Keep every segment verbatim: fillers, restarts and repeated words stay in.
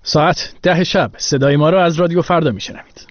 ساعت ده شب صدای ما را از رادیو فردا میشنوید.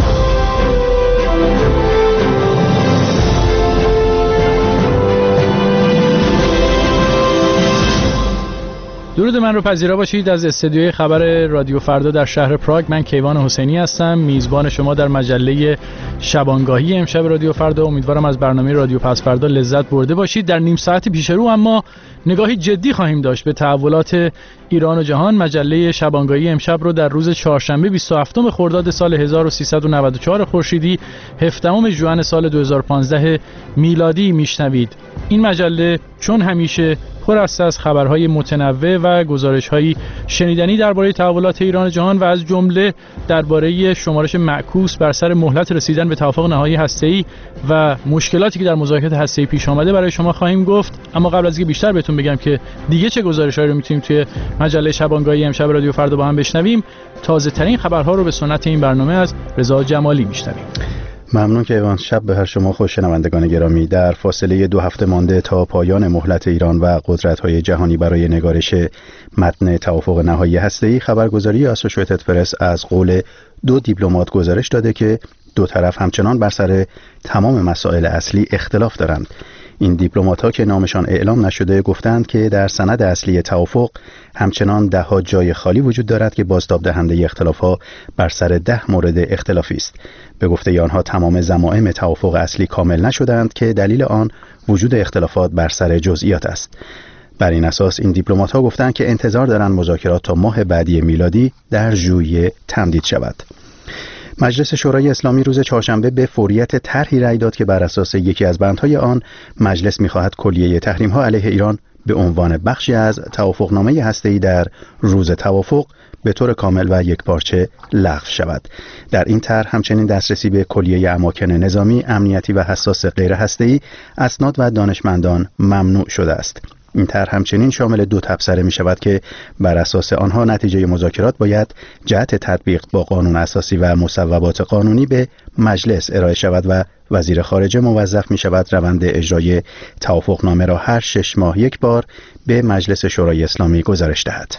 درود من رو پذیرا باشید از استودیوی خبر رادیو فردا در شهر پراگ. من کیوان حسینی هستم، میزبان شما در مجله شبانگاهی امشب رادیو فردا. امیدوارم از برنامه رادیو پس فردا لذت برده باشید. در نیم ساعت پیش رو اما نگاهی جدی خواهیم داشت به تحولات ایران و جهان. مجله شبانگاهی امشب رو در روز چهارشنبه بیست و هفتم خرداد سال هزار و سیصد و نود و چهار خورشیدی، هفدهم ژوئن سال دو هزار و پانزده میلادی میشنوید. این مجله چون همیشه پر است از خبرهای متنوع و گزارش‌های شنیدنی درباره تحولات ایران و جهان و از جمله درباره شمارش معکوس بر سر مهلت رسیدن به توافق نهایی هسته‌ای و مشکلاتی که در مذاکرات هسته‌ای پیش آمده برای شما خواهیم گفت. اما قبل از اینکه بیشتر بهتون بگم که دیگه چه گزارش‌هایی رو می‌تونیم توی مجله شبانگاهی امشب رادیو فردا با هم بشنویم، تازه‌ترین خبرها رو به سنت این برنامه از رضا جمالی می‌شنویم. ممنون کیوان. شب بخیر شما خوش شنوندگان گرامی. در فاصله دو هفته مانده تا پایان مهلت ایران و قدرت‌های جهانی برای نگارش متن توافق نهایی هسته‌ای، خبرگزاری آسوشییتد پرس از قول دو دیپلمات گزارش داده که دو طرف همچنان بر سر تمام مسائل اصلی اختلاف دارند. این دیپلمات‌ها که نامشان اعلام نشده گفتند که در سند اصلی توافق همچنان ده ها جای خالی وجود دارد که بازتاب دهنده اختلاف‌ها بر سر ده مورد اختلافی است. به گفته آنها تمام ضمائم توافق اصلی کامل نشدند که دلیل آن وجود اختلافات بر سر جزئیات است. بر این اساس این دیپلمات‌ها گفتند که انتظار دارند مذاکرات تا ماه بعدی میلادی در ژوئیه تمدید شود. مجلس شورای اسلامی روز چهارشنبه به فوریت طرحی رأی داد که بر اساس یکی از بندهای آن مجلس می‌خواهد کلیه تحریم‌ها علیه ایران به عنوان بخشی از توافقنامه هسته‌ای در روز توافق به طور کامل و یکپارچه لغو شود. در این طرح همچنین دسترسی به کلیه اماکن نظامی، امنیتی و حساس غیر هسته‌ای، اسناد و دانشمندان ممنوع شده است. این طرح همچنین شامل دو تبصره می شود که بر اساس آنها نتیجه مذاکرات باید جهت تطبیق با قانون اساسی و مصوبات قانونی به مجلس ارائه شود و وزیر خارجه موظف می شود روند اجرای توافقنامه را هر شش ماه یک بار به مجلس شورای اسلامی گزارش دهد.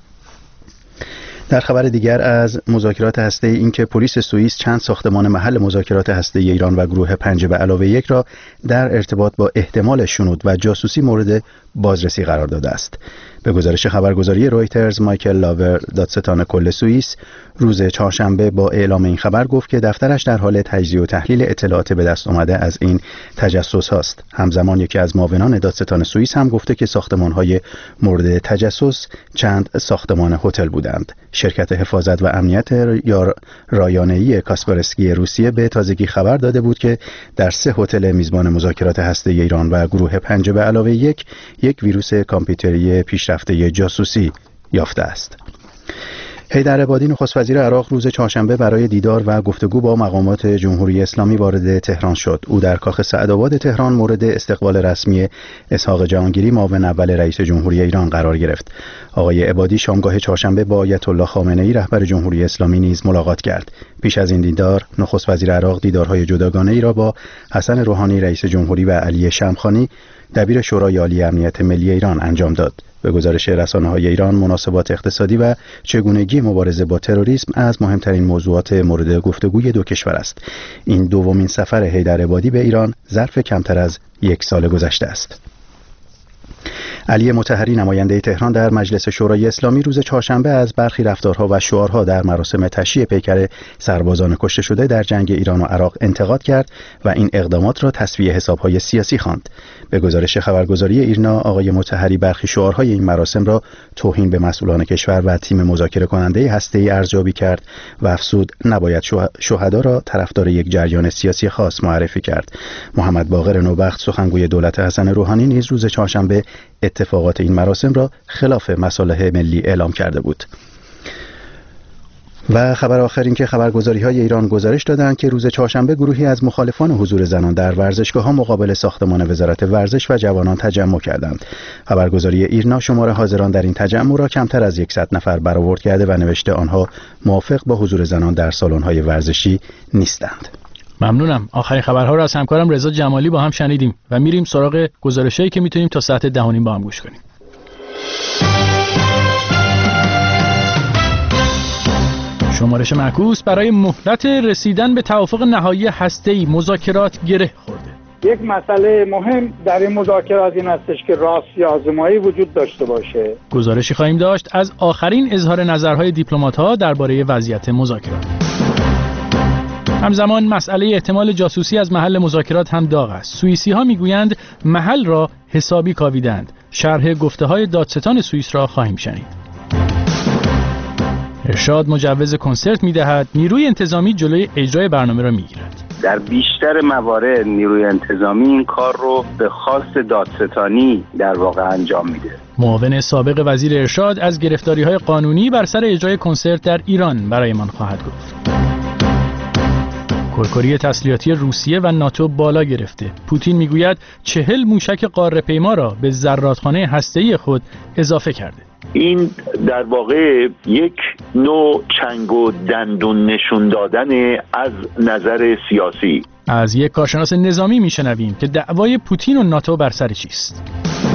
در خبر دیگر از مذاکرات هسته‌ای این که پلیس سوئیس چند ساختمان محل مذاکرات هسته‌ای ایران و گروه پنج به علاوه یک را در ارتباط با احتمال شنود و جاسوسی مورد بازرسی قرار داده است. به گزارش خبرگزاری رویترز، مایکل لاور، دادستان کل سوئیس، روز چهارشنبه با اعلام این خبر گفت که دفترش در حال تجزیه و تحلیل اطلاعات به دست آمده از این تجسس هاست. همزمان یکی از معاونان دادستان سوئیس هم گفته که ساختمان‌های مورد تجسس چند ساختمان هتل بودند. شرکت حفاظت و امنیت یا رایانه‌ای کاسپرسکی روسیه به تازگی خبر داده بود که در سه هتل میزبان مذاکرات هسته‌ای ایران و گروه پنج به علاوه یک یک ویروس کامپیوتری پیشرفته جاسوسی یافته است. حیدر عبادی نخست وزیر عراق روز چهارشنبه برای دیدار و گفتگو با مقامات جمهوری اسلامی وارد تهران شد. او در کاخ سعدآباد تهران مورد استقبال رسمی اسحاق جهانگیری معاون اول رئیس جمهوری ایران قرار گرفت. آقای عبادی شامگاه چهارشنبه با آیت الله خامنه‌ای رهبر جمهوری اسلامی نیز ملاقات کرد. پیش از این دیدار نخست وزیر عراق دیدارهای جداگانه‌ای را با حسن روحانی رئیس جمهوری و علی شمخانی دبیر شورای عالی امنیت ملی ایران انجام داد. به گزارش رسانه‌های ایران، مناسبات اقتصادی و چگونگی مبارزه با تروریسم از مهمترین موضوعات مورد گفتگوی دو کشور است. این دومین سفر حیدر عبادی به ایران ظرف کمتر از یک سال گذشته است. علی مطهری نماینده تهران در مجلس شورای اسلامی روز چهارشنبه از برخی رفتارها و شعارها در مراسم تشییع پیکر سربازان کشته شده در جنگ ایران و عراق انتقاد کرد و این اقدامات را تسویه حساب‌های سیاسی خواند. به گزارش خبرگزاری ایرنا، آقای مطهری برخی شعارهای این مراسم را توهین به مسئولان کشور و تیم مذاکره کننده هسته‌ای ارزیابی کرد و افزود نباید شهدا را طرفدار یک جریان سیاسی خاص معرفی کرد. محمد باقر نوبخت سخنگوی دولت حسن روحانی نیز روز چهارشنبه اتفاقات این مراسم را خلاف مصالح ملی اعلام کرده بود. و خبر آخر این که خبرگزاری‌های ایران گزارش دادند که روز چهارشنبه گروهی از مخالفان حضور زنان در ورزشگاه‌ها مقابل ساختمان وزارت ورزش و جوانان تجمع کردند. خبرگزاری ایرنا شمار حاضران در این تجمع را کمتر از صد نفر برآورد کرده و نوشته آنها موافق با حضور زنان در سالن‌های ورزشی نیستند. ممنونم. آخرین خبرها را از همکارم رضا جمالی با هم شنیدیم و میریم سراغ گزارشایی که میتونیم تا ساعت ده و نیم با هم گوش کنیم. شمارش معکوس برای مهلت رسیدن به توافق نهایی هسته‌ای مذاکرات گره خورده. یک مسئله مهم در این مذاکرات این هستش که راستی آزمایی وجود داشته باشه. گزارشی خواهیم داشت از آخرین اظهار نظرهای دیپلمات‌ها درباره وضعیت مذاکرات. همزمان مسئله احتمال جاسوسی از محل مذاکرات هم داغ است. سوئیسی‌ها میگویند محل را حسابی کاویدند. شرح گفته‌های دادستان سوئیس را خواهیم شنید. ارشاد مجوز کنسرت می‌دهد، نیروی انتظامی جلوی اجرای برنامه را می‌گیرد. در بیشتر موارد نیروی انتظامی این کار رو به خواست دادستانی در واقع انجام میده. معاون سابق وزیر ارشاد از گرفتاری‌های قانونی بر سر اجرای کنسرت در ایران برایمان خواهد گفت. کرکری تسلیحاتی روسیه و ناتو بالا گرفته. پوتین میگوید چهل موشک قاره‌پیما را به زرادخانه هسته‌ای خود اضافه کرده. این در واقع یک نوع چنگ و دندون نشون دادن از نظر سیاسی. از یک کارشناس نظامی میشنویم که دعوای پوتین و ناتو بر سر چیست.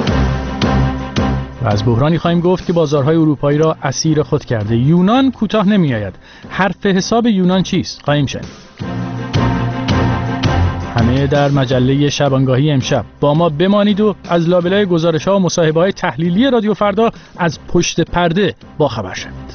و از بحرانی خواهیم گفت که بازارهای اروپایی را اسیر خود کرده. یونان کوتاه نمیآید. حرف حساب یونان چیست؟ خواهیم شنید. همه در مجله شبانگاهی امشب. با ما بمانید و از لابلای گزارش‌ها و مصاحبه‌های تحلیلی رادیو فردا از پشت پرده با خبر شوید.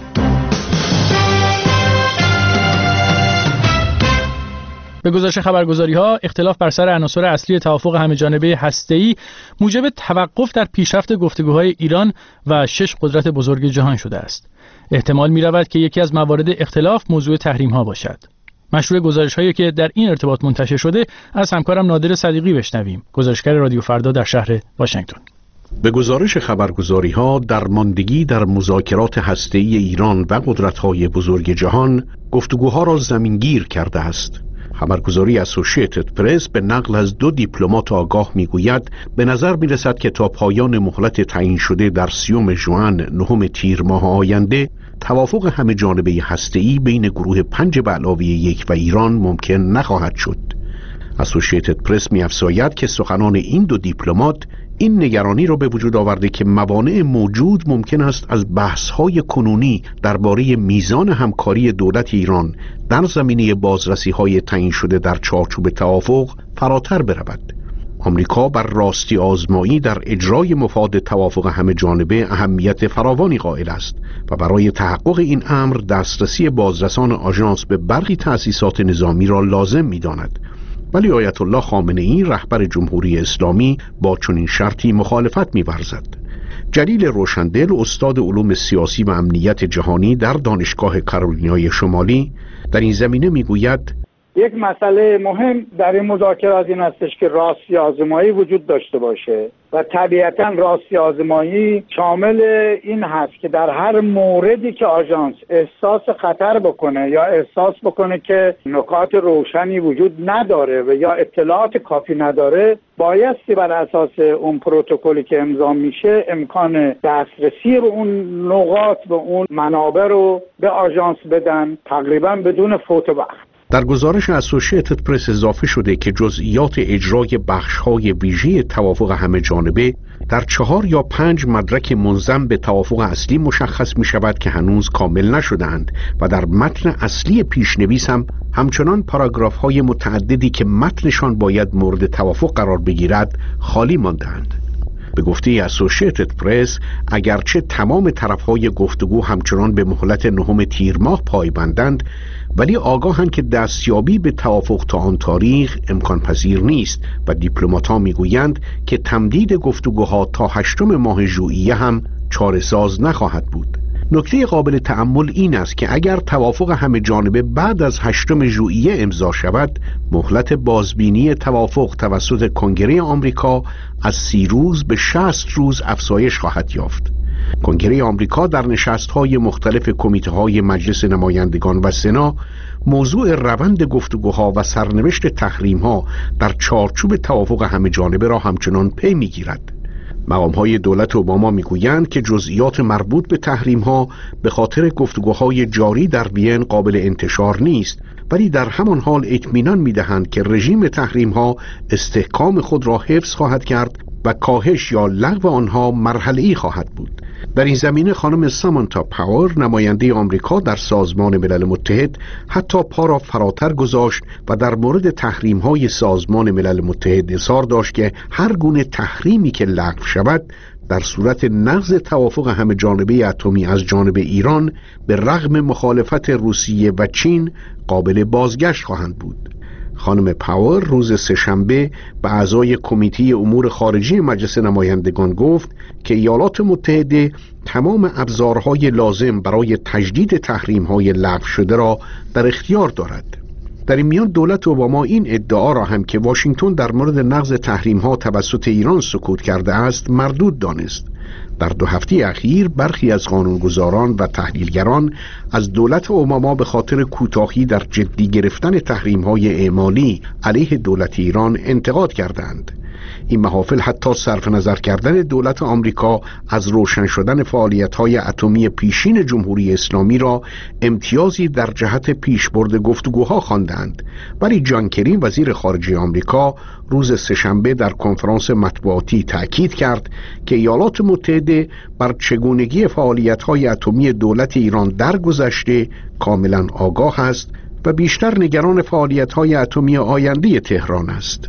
به گزارش خبرگزاری‌ها، اختلاف بر سر عناصر اصلی توافق همه‌جانبه هسته‌ای موجب توقف در پیشرفت گفتگوهای ایران و شش قدرت بزرگ جهان شده است. احتمال می‌رود که یکی از موارد اختلاف موضوع تحریم‌ها باشد. مشروع گزارش‌هایی که در این ارتباط منتشر شده از همکارم نادر صدیقی بشنویم، گزارشگر رادیو فردا در شهر واشنگتن. به گزارش خبرگزاری‌ها، درماندگی در مذاکرات هسته‌ای ایران و قدرت‌های بزرگ جهان گفتگوها را زمینگیر کرده است. خبرگزاری اسوسییتد پرس به نقل از دو دیپلمات آگاه میگوید به نظر میرسد که تا پایان مهلت تعیین شده در سیوم ژوئن نهم تیر ماه آینده توافق همه جانبه هسته‌ای بین گروه پنج به علاوه یک و ایران ممکن نخواهد شد. اسوسییتد پرس می‌افزاید که سخنان این دو دیپلمات این نگرانی را به وجود آورده که موانع موجود ممکن است از بحث‌های کنونی درباره میزان همکاری دولت ایران در زمینه بازرسی‌های تعیین شده در چارچوب توافق فراتر برود. آمریکا بر راستی آزمایی در اجرای مفاد توافق همه جانبه اهمیت فراوانی قائل است و برای تحقق این امر دسترسی بازرسان آژانس به برخی تأسیسات نظامی را لازم می‌داند. ولی آیت الله خامنه‌ای رهبر جمهوری اسلامی با چنین شرطی مخالفت می‌ورزد. جلیل روشندل، استاد علوم سیاسی و امنیت جهانی در دانشگاه کارولینای شمالی، در این زمینه می‌گوید یک مسئله مهم در این مذاکرات این هستش که راستی آزمایی وجود داشته باشه و طبیعتاً راستی آزمایی شامل این هست که در هر موردی که آژانس احساس خطر بکنه یا احساس بکنه که نکات روشنی وجود نداره و یا اطلاعات کافی نداره، بایستی بر اساس اون پروتکلی که امضا میشه امکان دسترسی به اون نقاط به اون منابع رو به آژانس بدن تقریباً بدون فوت وقت. در گزارش اسوسییتد پرس اضافه شده که جزئیات اجرای بخش‌های ویژه توافق همه جانبه در چهار یا پنج مدرک منضم به توافق اصلی مشخص می شود که هنوز کامل نشده‌اند و در متن اصلی پیشنویس هم همچنان پاراگراف‌های متعددی که متنشان باید مورد توافق قرار بگیرد خالی مانده‌اند. به گفته اسوسییتد پرس، اگرچه تمام طرف‌های گفتگو همچنان به مهلت نهم تیر ماه پایبندند، ولی آگاهند که دستیابی به توافق تا آن تاریخ امکان پذیر نیست و دیپلمات‌ها میگویند که تمدید گفتگوها تا هشتم ماه ژوئیه هم چاره‌ساز نخواهد بود. نکته قابل تأمل این است که اگر توافق همه جانبه بعد از هشتم ژوئیه امضا شود، مهلت بازبینی توافق توسط کنگره آمریکا از سی روز به شصت روز افزایش خواهد یافت. کنگره آمریکا در نشست‌های مختلف کمیته‌های مجلس نمایندگان و سنا موضوع روند گفتگوها و سرنوشت تحریم‌ها در چارچوب توافق همه جانبه را همچنان پی می‌گیرد. مقام‌های دولت اوباما می‌گویند که جزئیات مربوط به تحریم‌ها به خاطر گفتگوهای جاری در وین قابل انتشار نیست، ولی در همان حال اطمینان می‌دهند که رژیم تحریم‌ها استحکام خود را حفظ خواهد کرد و کاهش یا لغو آنها مرحله‌ای خواهد بود. در این زمینه خانم سامانتا پاور نماینده آمریکا در سازمان ملل متحد حتی پا را فراتر گذاشت و در مورد تحریم‌های سازمان ملل متحد اظهار داشت که هر گونه تحریمی که لغو شود در صورت نقض توافق همه جانبه اتمی از جانب ایران به رغم مخالفت روسیه و چین قابل بازگشت خواهند بود. خانم پاور روز سه‌شنبه به اعضای کمیته امور خارجی مجلس نمایندگان گفت که ایالات متحده تمام ابزارهای لازم برای تجدید تحریم‌های لغو شده را در اختیار دارد. در این میان دولت اوباما این ادعا را هم که واشنگتن در مورد نقض تحریم‌ها توسط ایران سکوت کرده است مردود دانست. در دو هفته اخیر برخی از قانونگذاران و تحلیلگران از دولت اوباما به خاطر کوتاهی در جدی گرفتن تحریم‌های اعمالی علیه دولت ایران انتقاد کردند. این محافل حتی صرف نظر کردن دولت آمریکا از روشن شدن فعالیت‌های اتمی پیشین جمهوری اسلامی را امتیازی در جهت پیشبرد گفتگوها خواندند، ولی جان کری وزیر خارجه آمریکا روز سه‌شنبه در کنفرانس مطبوعاتی تأکید کرد که ایالات متحده بر چگونگی فعالیت‌های اتمی دولت ایران در گذشته کاملا آگاه است و بیشتر نگران فعالیت‌های اتمی آینده تهران است.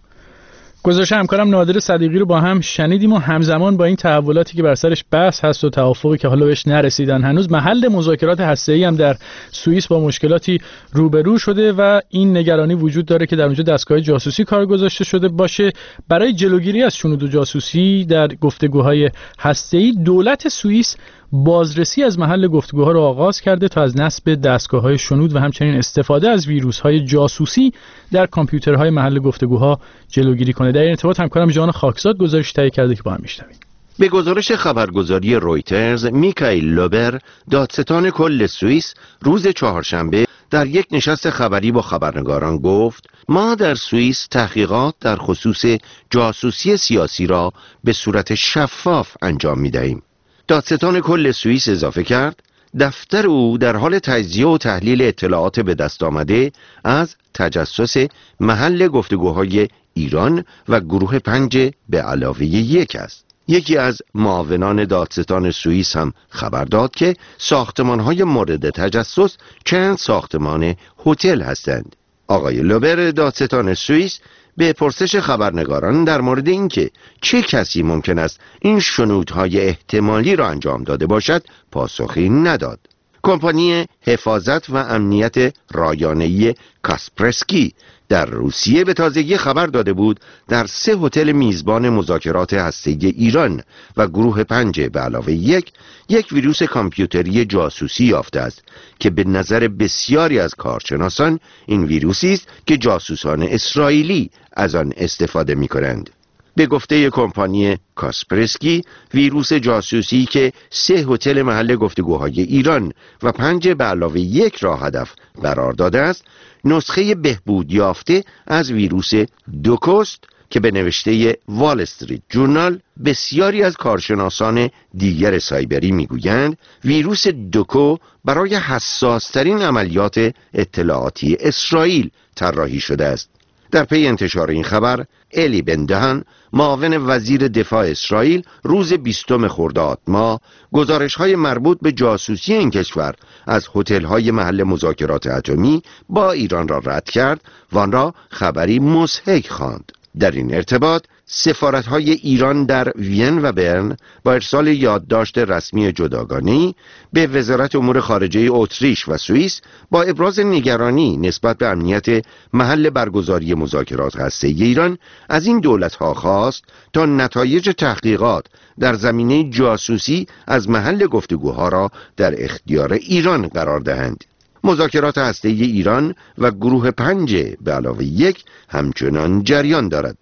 گزارش همکارم نادر صدیقی رو با هم شنیدیم و همزمان با این تحولاتی که بر سرش بحث هست و توافقی که حالا بهش نرسیدن هنوز، محل مذاکرات هسته‌ای هم در سوئیس با مشکلاتی روبرو شده و این نگرانی وجود داره که در اونجا دستگاه جاسوسی کار گذاشته شده باشه. برای جلوگیری از شنود و جاسوسی در گفتگوهای هسته‌ای دولت سوئیس بازرسی از محل گفتگوها را آغاز کرده تا از نصب دستگاه‌های شنود و همچنین استفاده از ویروس‌های جاسوسی در کامپیوترهای محل گفتگوها جلوگیری کنه. در این ارتباط همکارم ژان خاکزاد گزارش تهیه کرده که با هم میشنویم. به گزارش خبرگزاری رویترز، میکائیل لوبر، دادستان کل سوئیس، روز چهارشنبه در یک نشست خبری با خبرنگاران گفت: ما در سوئیس تحقیقات در خصوص جاسوسی سیاسی را به صورت شفاف انجام می‌دهیم. دادستان کل سوئیس اضافه کرد دفتر او در حال تجزیه و تحلیل اطلاعات به دست آمده از تجسس محل گفتگوهای ایران و گروه پنج به علاوه یک است. یکی از معاونان دادستان سوئیس هم خبر داد که ساختمان‌های مورد تجسس چند ساختمان هتل هستند. آقای لوبر دادستان سوئیس به پرسش خبرنگاران در مورد اینکه چه کسی ممکن است این شنودهای احتمالی را انجام داده باشد پاسخی نداد. کمپانی حفاظت و امنیت رایانه‌ای کاسپرسکی در روسیه به تازگی خبر داده بود در سه هتل میزبان مذاکرات هسته‌ای ایران و گروه پنج به علاوه یک یک ویروس کامپیوتری جاسوسی یافته است که به نظر بسیاری از کارشناسان این ویروسی است که جاسوسان اسرائیلی از آن استفاده می‌کنند. به گفته کمپانی کاسپرسکی، ویروس جاسوسی که سه هتل محل گفتگوهای ایران و پنج به علاوه یک را هدف قرار داده است، نسخه بهبود یافته از ویروس دوکوست که به نوشته وال استریت جورنال بسیاری از کارشناسان دیگر سایبری میگویند ویروس دوکو برای حساس‌ترین عملیات اطلاعاتی اسرائیل طراحی شده است. در پی انتشار این خبر، الی بندهن، معاون وزیر دفاع اسرائیل، روز بیستم خرداد ماه گزارش‌های مربوط به جاسوسی این کشور از هتل‌های محل مذاکرات اتمی با ایران را رد کرد و آن را خبری مضحک خواند. در این ارتباط سفارت‌های ایران در وین و برن با ارسال یادداشت رسمی جداگانه‌ای به وزارت امور خارجه اتریش و سوئیس با ابراز نگرانی نسبت به امنیت محل برگزاری مذاکرات هسته‌ای ایران از این دولت‌ها خواست تا نتایج تحقیقات در زمینه جاسوسی از محل گفتگوها را در اختیار ایران قرار دهند. مذاکرات هسته‌ای ایران و گروه پنج به علاوه یک همچنان جریان دارد.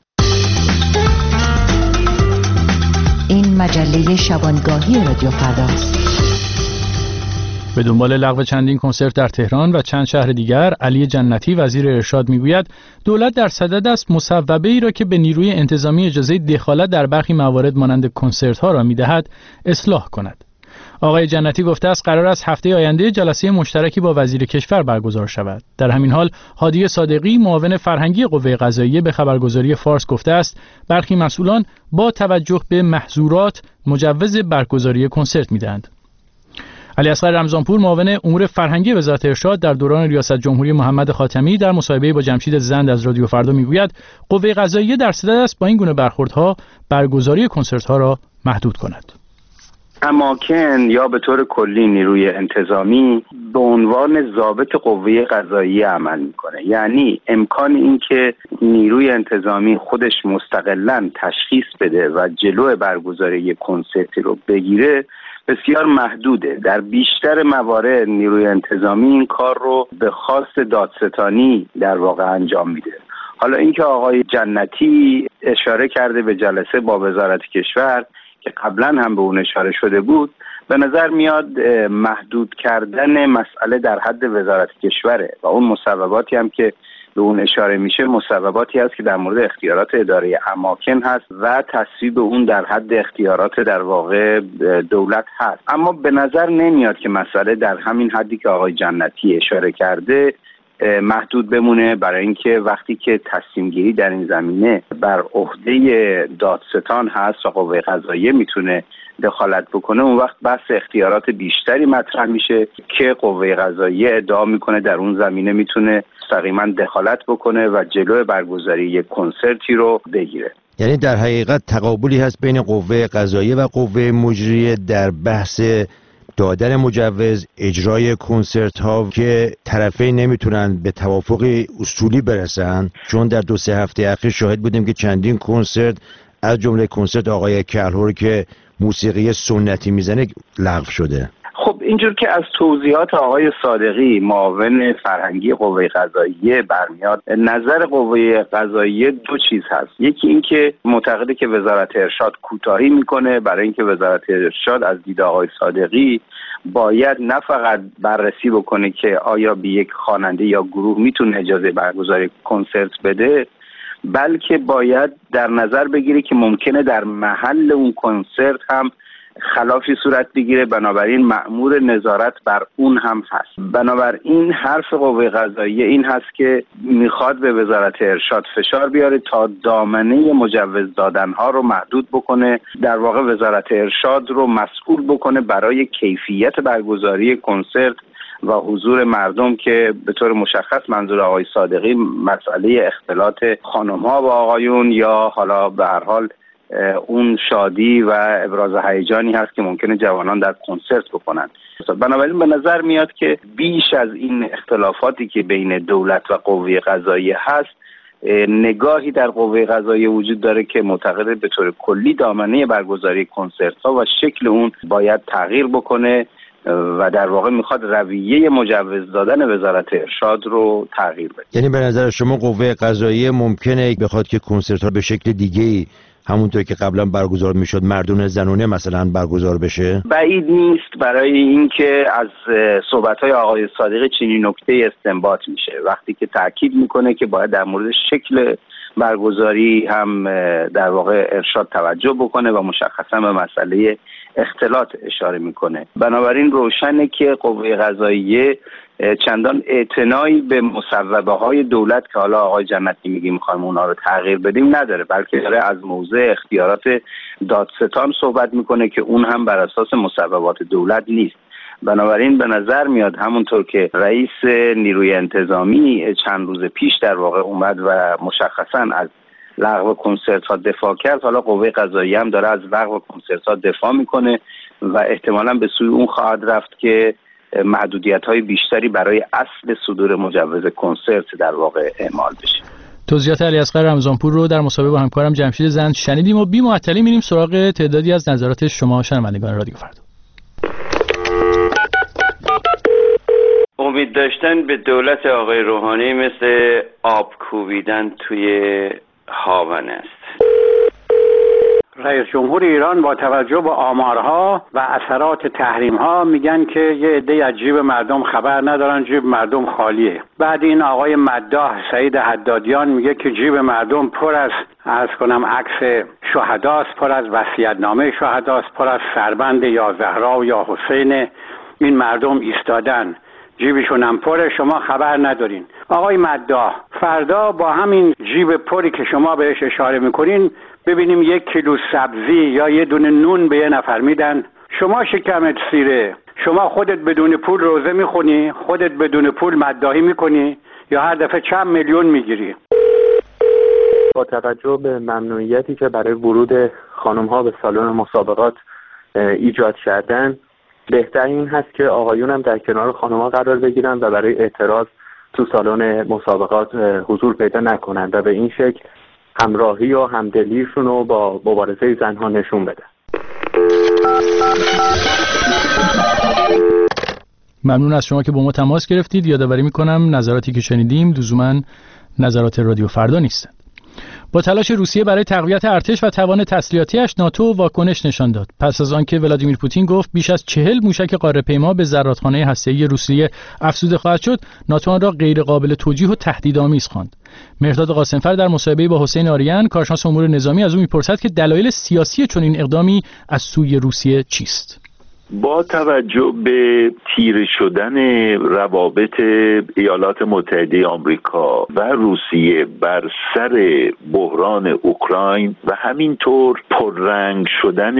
این مجله شبانگاهی رادیو فرداست. به دنبال لغو چندین کنسرت در تهران و چند شهر دیگر، علی جنتی وزیر ارشاد میگوید دولت در صدد است مصوبه ای را که به نیروی انتظامی اجازه دخالت در برخی موارد مانند کنسرت ها را میدهد اصلاح کند. آقای جنتی گفته است قرار است هفته آینده جلسه مشترکی با وزیر کشور برگزار شود. در همین حال هادی صادقی معاون فرهنگی قوه قضاییه به خبرگزاری فارس گفته است برخی مسئولان با توجه به محظورات مجوز برگزاری کنسرت میدهند. علی اصغر رمضانپور معاون امور فرهنگی وزارت ارشاد در دوران ریاست جمهوری محمد خاتمی در مصاحبه با جمشید زند از رادیو فردا میگوید قوه قضاییه در صدد است با این گونه برخوردها برگزاری کنسرت‌ها را محدود کند. اماکن یا به طور کلی نیروی انتظامی به عنوان ضابط قوه قضاییه عمل میکنه، یعنی امکان این که نیروی انتظامی خودش مستقلاً تشخیص بده و جلو برگزاری یک کنسرتی رو بگیره بسیار محدوده. در بیشتر موارد نیروی انتظامی این کار رو به خواست دادستانی در واقع انجام میده. حالا اینکه آقای جنتی اشاره کرده به جلسه با وزارت کشور که قبلا هم به اون اشاره شده بود، به نظر میاد محدود کردن مسئله در حد وزارت کشوره و اون مصوباتی هم که به اون اشاره میشه مصوباتی هست که در مورد اختیارات اداره اماکن هست و تصویب اون در حد اختیارات در واقع دولت هست. اما به نظر نمیاد که مسئله در همین حدی که آقای جنتی اشاره کرده محدود بمونه، برای اینکه وقتی که تصمیم گیری در این زمینه بر عهده دادستان هست و قوه قضاییه میتونه دخالت بکنه، اون وقت بحث اختیارات بیشتری مطرح میشه که قوه قضاییه ادعا میکنه در اون زمینه میتونه مستقیما دخالت بکنه و جلوی برگزاری یک کنسرتی رو بگیره. یعنی در حقیقت تقابلی هست بین قوه قضاییه و قوه مجریه در بحث دادن مجوز اجرای کنسرت ها که طرفین نمیتونن به توافقی اصولی برسن، چون در دو سه هفته اخیر شاهد بودیم که چندین کنسرت از جمله کنسرت آقای کلهور که موسیقی سنتی میزنه لغو شده. خب اینجور که از توضیحات آقای صادقی معاون فرهنگی قوه قضاییه برمیاد، نظر قوه قضاییه دو چیز هست. یکی این که معتقده که وزارت ارشاد کوتاهی میکنه، برای اینکه وزارت ارشاد از دید آقای صادقی باید نه فقط بررسی بکنه که آیا به یک خواننده یا گروه میتونه اجازه برگزاری کنسرت بده، بلکه باید در نظر بگیره که ممکنه در محل اون کنسرت هم خلافی صورت بگیره، بنابراین مأمور نظارت بر اون هم هست. بنابراین حرف قوه قضاییه این هست که میخواد به وزارت ارشاد فشار بیاره تا دامنه مجوز دادنها رو محدود بکنه، در واقع وزارت ارشاد رو مسئول بکنه برای کیفیت برگزاری کنسرت و حضور مردم که به طور مشخص منظور آقای صادقی مسئله اختلاط خانم‌ها با آقایون یا حالا به هر حال اون شادی و ابراز هیجانی هست که ممکنه جوانان در کنسرت بکنن. بنابراین به نظر میاد که بیش از این اختلافاتی که بین دولت و قوه قضاییه هست، نگاهی در قوه قضاییه وجود داره که معتقده به طور کلی دامنه برگزاری کنسرت ها و شکل اون باید تغییر بکنه و در واقع میخواد رویه مجوز دادن وزارت ارشاد رو تغییر بده. یعنی به نظر شما قوه قضاییه ممکنه بخواد که کنسرت ها به شکل دیگه‌ای همونطور که قبلا برگزار میشد مردونه زنونه مثلا برگزار بشه؟ بعید نیست، برای اینکه از صحبت‌های آقای صادقی چنین نکته استنباط میشه وقتی که تاکید میکنه که باید در مورد شکل برگزاری هم در واقع ارشاد توجه بکنه و مشخصا به مسئله اختلاط اشاره میکنه. بنابراین روشنه که قوه قضاییه چندان اعتنایی به مصوبه های دولت که حالا آقای جنتی میگه میخوایم اونا رو تغییر بدیم نداره، بلکه داره از موضع اختیارات دادستان صحبت میکنه که اون هم بر اساس مصوبات دولت نیست. بنابراین به نظر میاد همونطور که رئیس نیروی انتظامی چند روز پیش در واقع اومد و مشخصا از لغو کنسرت ها دفاع کرد، حالا قوه قضاییه هم داره از لغو کنسرت ها دفاع میکنه و احتمالاً به سوی اون خواهد رفت که محدودیت های بیشتری برای اصل صدور مجوز کنسرت در واقع اعمال بشه. توضیحات علی اصغر رمضانپور رو در مصاحبه با همکارم جمشید زند شنیدیم و بی معطلی میریم سراغ تعدادی از نظرات شما شنوندگان رادیو فردا. امید داشتن به دولت آقای روحانی مثل آب کوبیدن توی هاون است. رئیس جمهور ایران با توجه به آمارها و اثرات تحریم‌ها میگن که یه عده از جیب مردم خبر ندارن، جیب مردم خالیه. بعد این آقای مداح سعید حدادیان میگه که جیب مردم پر از عرض کنم عکس شهداست، پر از وصیت‌نامه شهداست، پر از سربند یا زهرا و یا حسین. این مردم ایستادن جیبشون هم پره، شما خبر ندارین. آقای مداح، فردا با همین جیب پری که شما بهش اشاره میکنین ببینیم یک کیلو سبزی یا یه دونه نون به یه نفر میدن. شما شکمت سیره، شما خودت بدون پول روزه میخونی، خودت بدون پول مداحی میکنی یا هر دفعه چند میلیون میگیری؟ با توجه به ممنوعیتی که برای ورود خانم‌ها به سالن مسابقات ایجاد کردن، بهتر این هست که آقایون هم در کنار خانم‌ها قرار بگیرن و برای اعتراض تو سالن مسابقات حضور پیدا نکنن و به این شکل همراهی و همدلیشون رو با مبارزه زنها نشون بدن. ممنون از شما که با ما تماس گرفتید. یادآوری می‌کنم نظراتی که شنیدیم لزوماً نظرات رادیو فردا نیستند. با تلاش روسیه برای تقویت ارتش و توان تسلیحاتی‌اش، ناتو واکنش نشان داد. پس از آنکه ولادیمیر پوتین گفت بیش از چهل موشک قاره‌پیما به زرادخانه هسته‌ای روسیه افزوده خواهد شد، ناتو آن را غیر قابل توجیه و تهدیدآمیز خواند. مهرداد قاسمفر در مصاحبه‌ای با حسین آریان، کارشناس امور نظامی، از او می‌پرسد که دلایل سیاسی چنین اقدامی از سوی روسیه چیست؟ با توجه به تیره شدن روابط ایالات متحده آمریکا و روسیه بر سر بحران اوکراین و همینطور پررنگ شدن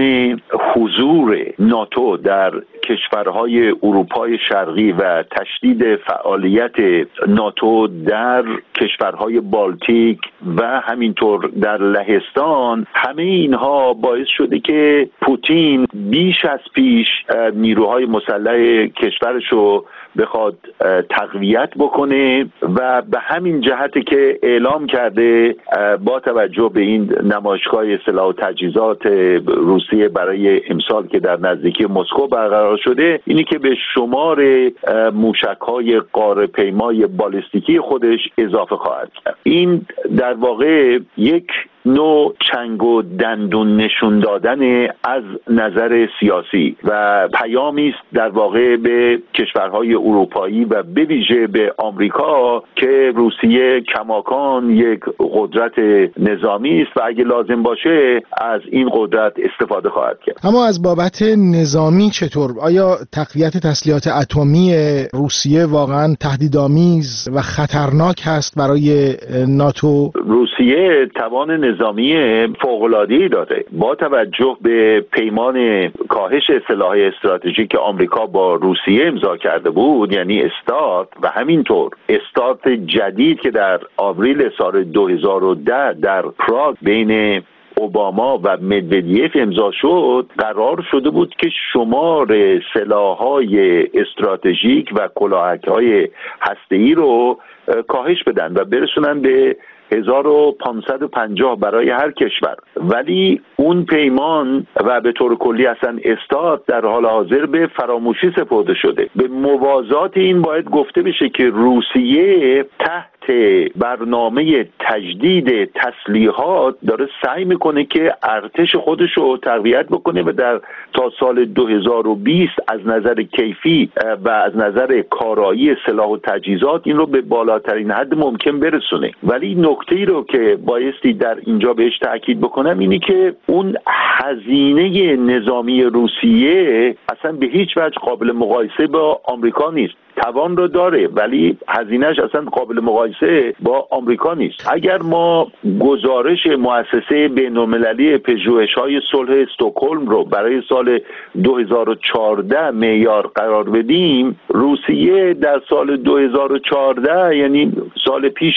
حضور ناتو در کشورهای اروپای شرقی و تشدید فعالیت ناتو در کشورهای بالتیک و همینطور در لهستان، همه اینها باعث شده که پوتین بیش از پیش نیروهای مسلح کشورشو بخواد تقویت بکنه و به همین جهت که اعلام کرده با توجه به این نمایشگاه سلاح و تجهیزات روسیه برای امسال که در نزدیکی مسکو برقرار شده، اینی که به شمار موشک‌های قاره‌پیمای بالستیکی خودش اضافه خواهد کرد. این در واقع یک نوع چنگ و دندون نشون دادن از نظر سیاسی و پیامی است در واقع به کشورهای اروپایی و به ویژه به آمریکا که روسیه کماکان یک قدرت نظامی است و اگه لازم باشه از این قدرت استفاده خواهد کرد. اما از بابت نظامی چطور؟ آیا تقویت تسلیحات اتمی روسیه واقعا تهدیدآمیز و خطرناک هست برای ناتو؟ روسیه توان نظامی فوق‌العاده‌ای داره. با توجه به پیمان کاهش سلاح استراتژیک که آمریکا با روسیه امضا کرده بود، یعنی استارت، و همینطور استارت جدید که در آوریل سال دو هزار و ده در پراگ بین اوباما و مدودیف امضا شد، قرار شده بود که شمار سلاح‌های استراتژیک و کلاهک‌های هسته‌ای رو کاهش بدن و برسونن به هزار و پانصد و پنجاه برای هر کشور. ولی اون پیمان و به طور کلی اصلا استاد در حال حاضر به فراموشی سپرده شده. به موازات این باید گفته بشه که روسیه تحت برنامه تجدید تسلیحات داره سعی میکنه که ارتش خودش رو تقویت بکنه و در تا سال دو هزار و بیست از نظر کیفی و از نظر کارایی سلاح و تجهیزات این رو به بالاترین حد ممکن برسونه. ولی نکته‌ای رو که بایستی در اینجا بهش تاکید بکنم اینی که اون هزینه نظامی روسیه اصلا به هیچ وجه قابل مقایسه با آمریکا نیست. توان رو داره ولی هزینه‌اش اصلا قابل مقایسه با آمریکا نیست. اگر ما گزارش مؤسسه بین‌المللی پژوهش‌های صلح استکهلم رو برای سال دو هزار و چهارده معیار قرار بدیم، روسیه در سال دو هزار و چهارده یعنی سال پیش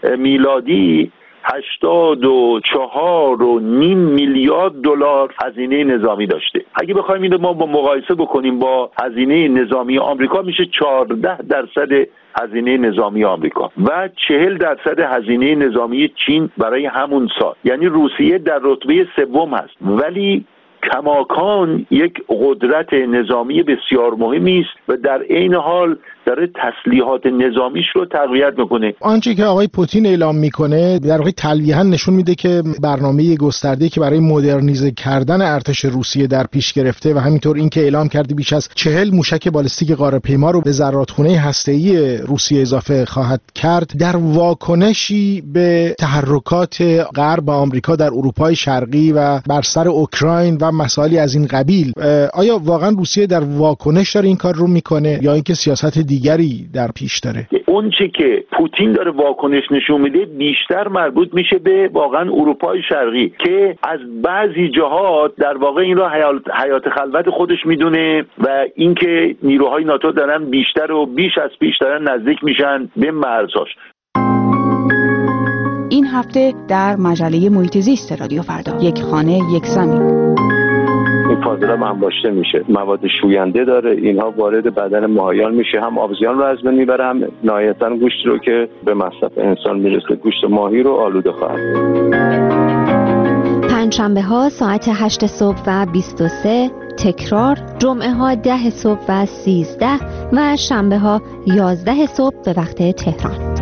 میلادی هشتاد و چهار و نیم میلیارد دلار هزینه نظامی داشته. اگه بخوایم این رو ما با مقایسه بکنیم با هزینه نظامی آمریکا، میشه چهارده درصد هزینه نظامی آمریکا و چهل درصد هزینه نظامی چین برای همون سال. یعنی روسیه در رتبه سوم هست ولی کماکان یک قدرت نظامی بسیار مهمی است و در عین حال داره تسلیحات نظامیش رو تقویت میکنه. آنچه که آقای پوتین اعلام میکنه در واقع تلویحا نشون میده که برنامه گسترده‌ای که برای مدرنیزه کردن ارتش روسیه در پیش گرفته و همینطور اینکه اعلام کرده بیش از چهل موشک بالستیک قاره‌پیما رو به ذراتخونه هسته‌ای روسیه اضافه خواهد کرد در واکنشی به تحرکات غرب و آمریکا در اروپای شرقی و بر سر اوکراین و مسائلی از این قبیل. آیا واقعا روسیه در واکنش داره این کار رو میکنه یا اینکه سیاست دیگری در پیش داره؟ اون چی که پوتین داره واکنش نشون میده بیشتر مربوط میشه به واقعا اروپای شرقی که از بعضی جهات در واقع این رو حیات خلوت خودش میدونه و اینکه نیروهای ناتو دارن بیشتر و بیش از پیش دارن نزدیک میشن به مرزاش. این هفته در مجله محیط زیست رادیو فردا، یک خانه یک زمین. این فاضلاب انباشته میشه، مواد شوینده داره، اینها وارد بدن ماهیان میشه، هم آبزیان رو از بین میبره، هم نهایتاً گوشت رو که به مصرف انسان میرسه، گوشت ماهی رو آلوده خواهد. پنجشنبه ها ساعت هشت صبح و بیست و سه، تکرار جمعه ها ده صبح و سیزده و شنبه ها یازده صبح به وقت تهران.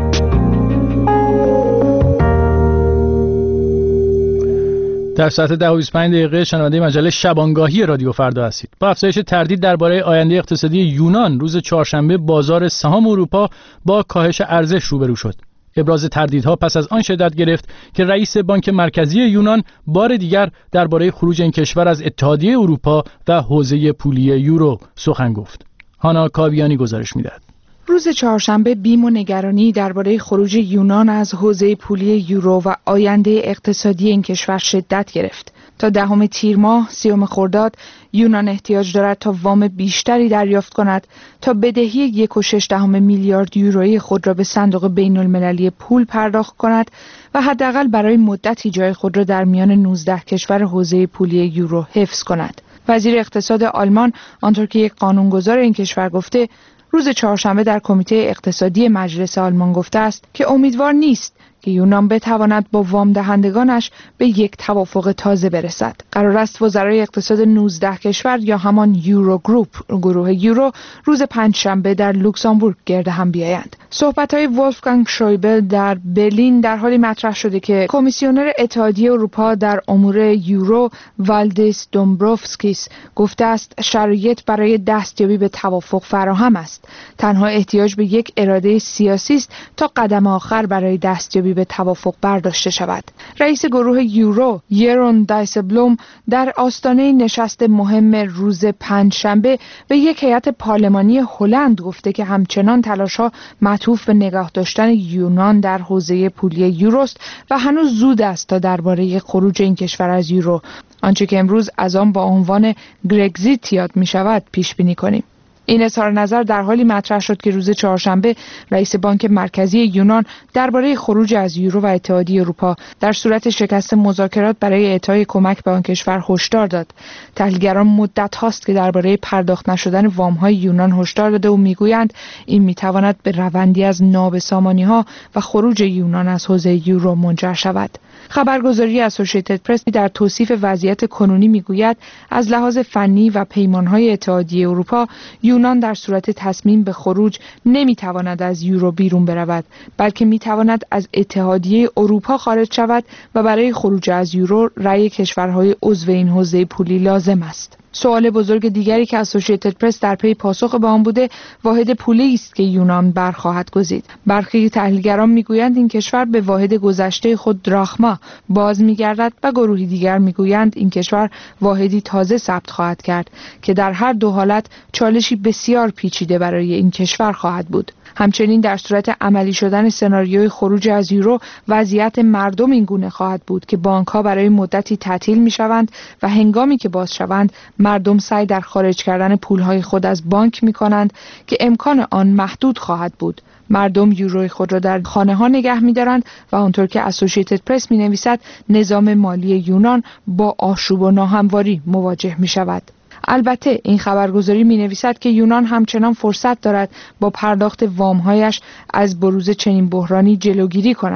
در ساعت ده و بیست و پنج دقیقه شنونده مجله شبانگاهی رادیو فردا هستید. با افزایش تردید درباره آینده اقتصادی یونان، روز چهارشنبه بازار سهام اروپا با کاهش ارزش روبرو شد. ابراز تردیدها پس از آن شدت گرفت که رئیس بانک مرکزی یونان بار دیگر درباره خروج این کشور از اتحادیه اروپا و حوزه پولی یورو سخن گفت. هانا کاویانی گزارش می‌دهد. روز چهارشنبه بیم و نگرانی درباره خروج یونان از حوزه پولی یورو و آینده اقتصادی این کشور شدت گرفت. تا دهم تیر ماه سیوم خرداد یونان احتیاج دارد تا وام بیشتری دریافت کند تا بدهی یک و شش دهم میلیارد یورویی خود را به صندوق بین المللی پول پرداخت کند و حداقل برای مدتی جای خود را در میان نوزده کشور حوزه پولی یورو حفظ کند. وزیر اقتصاد آلمان آنطور که یک قانونگذار این کشور گفته، روز چهارشنبه در کمیته اقتصادی مجلس آلمان گفته است که امیدوار نیست که یونان بتواند با وام دهندگانش به یک توافق تازه برسد. قرار است وزرای اقتصاد نوزده کشور یا همان یورو گروپ، گروه یورو، روز پنجشنبه در لوکزامبورگ گرد هم بیایند. صحبت‌های ولفگانگ شویبل در برلین در حالی مطرح شده که کمیسیونر اتحادیه اروپا در امور یورو والدیس دومبروفسکیس گفته است شرایط برای دستیابی به توافق فراهم است. تنها احتیاج به یک اراده سیاسی است تا قدم آخر برای دستیابی به توافق برداشته شود. رئیس گروه یورو یرون دایسلبلوم در آستانه نشست مهم روز پنجشنبه به یک هیئت پارلمانی هلند گفته که همچنان تلاش‌ها معطوف به نگاه داشتن یونان در حوزه پولی یوروست و هنوز زود است تا درباره خروج این کشور از یورو، آنچه که امروز از آن با عنوان گرگزیت یاد می شود، پیش بینی کنیم. این اظهار نظر در حالی مطرح شد که روز چهارشنبه رئیس بانک مرکزی یونان درباره خروج از یورو و اتحادیه اروپا در صورت شکست مذاکرات برای اعطای کمک به آن کشور هشدار داد. تحلیلگران مدت هاست که درباره پرداخت نشدن وام‌های یونان هشدار داده و میگویند این میتواند به روندی از نابسامانی‌ها و خروج یونان از حوزه یورو منجر شود. خبرگزاری اسوسییتد پرس در توصیف وضعیت کنونی میگوید از لحاظ فنی و پیمانهای اتحادیه اروپا یونان در صورت تصمیم به خروج نمیتواند از یورو بیرون برود، بلکه میتواند از اتحادیه اروپا خارج شود و برای خروج از یورو رأی کشورهای عضو این حوزه پولی لازم است. سوال بزرگ دیگری که اسوسییتد پرس در پی پاسخ به آن بوده واحد پولی است که یونان برخواهد گزید. برخی تحلیلگران میگویند این کشور به واحد گذشته خود دراخما باز میگردد و گروهی دیگر میگویند این کشور واحدی تازه ثبت خواهد کرد که در هر دو حالت چالشی بسیار پیچیده برای این کشور خواهد بود. همچنین در صورت عملی شدن سناریوی خروج از یورو وضعیت مردم این گونه خواهد بود که بانک‌ها برای مدتی تعطیل می‌شوند و هنگامی که باز شوند مردم سعی در خارج کردن پول‌های خود از بانک می‌کنند که امکان آن محدود خواهد بود. مردم یوروی خود را در خانه‌ها نگه می‌دارند و آنطور که اسوسییتد پرس می‌نویسد نظام مالی یونان با آشوب و ناهمواری مواجه می‌شود. البته این خبرگزاری می نویسد که یونان همچنان فرصت دارد با پرداخت وامهایش از بروز چنین بحرانی جلوگیری کند.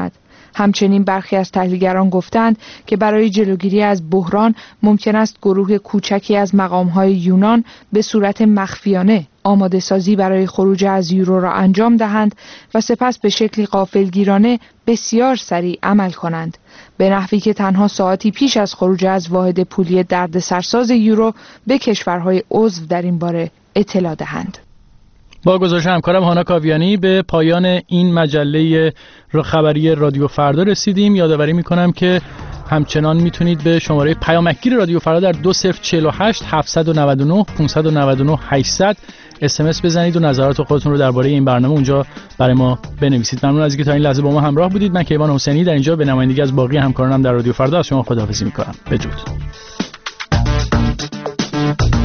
همچنین برخی از تحلیلگران گفتند که برای جلوگیری از بحران ممکن است گروه کوچکی از مقام‌های یونان به صورت مخفیانه آماده سازی برای خروج از یورو را انجام دهند و سپس به شکلی غافلگیرانه بسیار سریع عمل کنند، به نحوی که تنها ساعتی پیش از خروج از واحد پولی دردسرساز یورو به کشورهای عضو در این باره اطلاع دهند. با گزارش همکارم هانا کاویانی به پایان این مجله خبری رادیو فردا رسیدیم. یادآوری میکنم که همچنان میتونید به شماره پیامکگیر رادیو فردا در دو صفر چهل و هشت هفتصد و نود و نه پانصد و نود و نه هشتصد اس ام اس بزنید و نظرات خودتون رو درباره این برنامه اونجا برای ما بنویسید. ممنون از اینکه تا این لحظه با ما همراه بودید. من کیوان حسینی در اینجا به نمایندگی از باقی همکارانم در رادیو فردا از شما خداحافظی میکنم. بدرود.